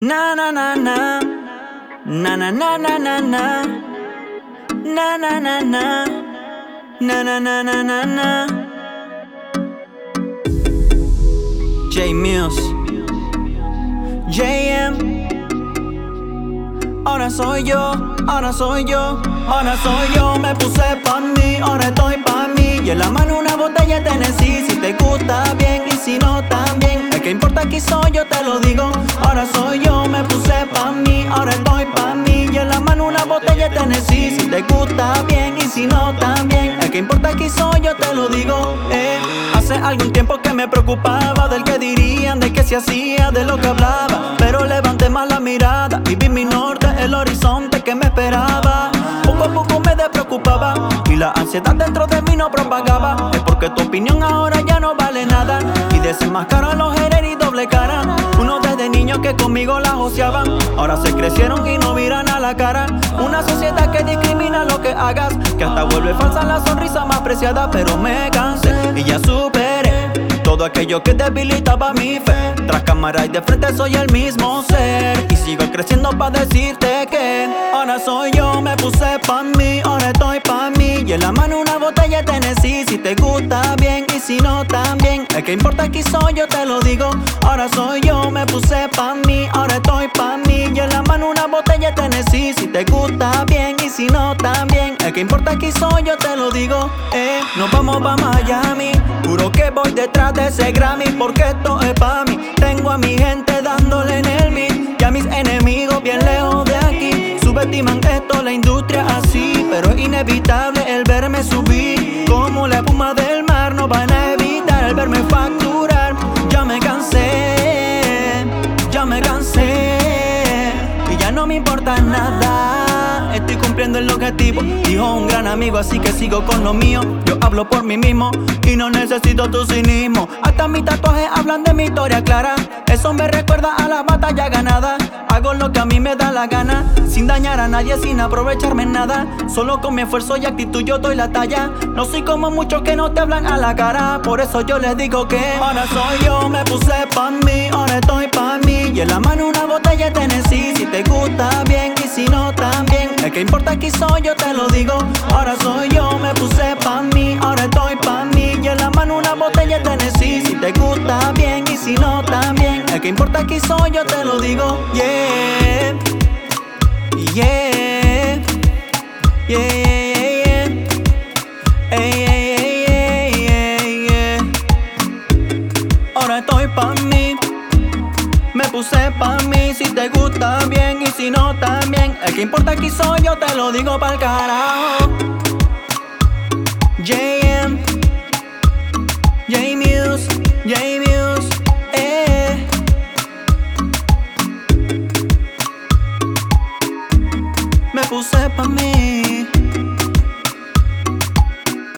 Na na na na na na na na na na na na na na na na na na na. J Muse, JM. Ahora soy yo, ahora soy yo, ahora soy yo. Me puse pa' mí, ahora estoy pa' mí. Y en la mano una botella de Tennessee. Si te gusta bien y si no también. El que importa aquí soy yo, te lo digo. Ahora soy yo, me puse pa' mí, ahora estoy pa' mí. Y en la mano una botella de Tennessee. Si te gusta bien y si no también. El que importa aquí soy yo, te lo digo. Hace algún tiempo que me preocupaba del que dirían, de que se hacía, de lo que hablaba. Pero levanté más la mirada y vi mi norte, el horizonte que me esperaba. Poco a poco me despreocupaba y la ansiedad dentro de mí no propagaba. Es porque tu opinión ahora ya no vale nada y desenmascaran los héroes y doble cara. Uno desde niños que conmigo la joseaban, ahora se crecieron y no miran a la cara. Una sociedad que discrimina lo que hagas, que hasta vuelve falsa la sonrisa más preciada. Pero me cansé y ya superé todo aquello que debilitaba mi fe. Tras cámara y de frente soy el mismo ser y sigo creciendo pa' decirte que ahora soy yo, me puse pa' mí, ahora estoy pa' mí. Y en la mano una botella de Tennessee. Si te gusta bien y si no también. El que importa aquí soy yo, te lo digo. Ahora soy yo, me puse pa' mí, ahora estoy pa' mí. Y en la mano una botella de Tennessee. Si te gusta bien y si no también. El que importa aquí soy yo, te lo digo. Nos vamos pa' Miami. Juro que voy detrás de ese Grammy, porque esto es pa' mí. Tengo a mi gente dándole en el beat y a mis enemigos bien lejos de aquí. Subestiman esto, la industria así, pero es inevitable el verme subir. Como la espuma del mar, no van a evitar el verme facturar. Ya me cansé, ya me cansé y ya no me importa nada. Estoy cumpliendo el objetivo, dijo un gran amigo, así que sigo con lo mío. Yo hablo por mí mismo y no necesito tu cinismo. Hasta mis tatuajes hablan de mi historia clara. Eso me recuerda a la batalla ganada. Hago lo que a mí me da la gana, sin dañar a nadie, sin aprovecharme en nada. Solo con mi esfuerzo y actitud yo doy la talla. No soy como muchos que no te hablan a la cara. Por eso yo les digo que ahora soy yo, me puse pa' mí, ahora estoy pa' mí. Y en la mano una botella de Tennessee. Si te gusta bien y si no también. El que importa aquí soy yo, te lo digo. Ahora soy yo, me puse pa' mí, ahora estoy pa' mí. Y en la mano una botella de Tennessee. Si te gusta bien y si no también. El que importa aquí soy yo, te lo digo. Yeah, yeah, yeah, yeah, yeah, yeah, yeah. Ahora estoy pa' mí, me puse pa' mí. Si te gusta bien y si no también. El que importa aquí soy yo, te lo digo pa'l carajo. JM, J Muse, J Muse, me puse pa' mí.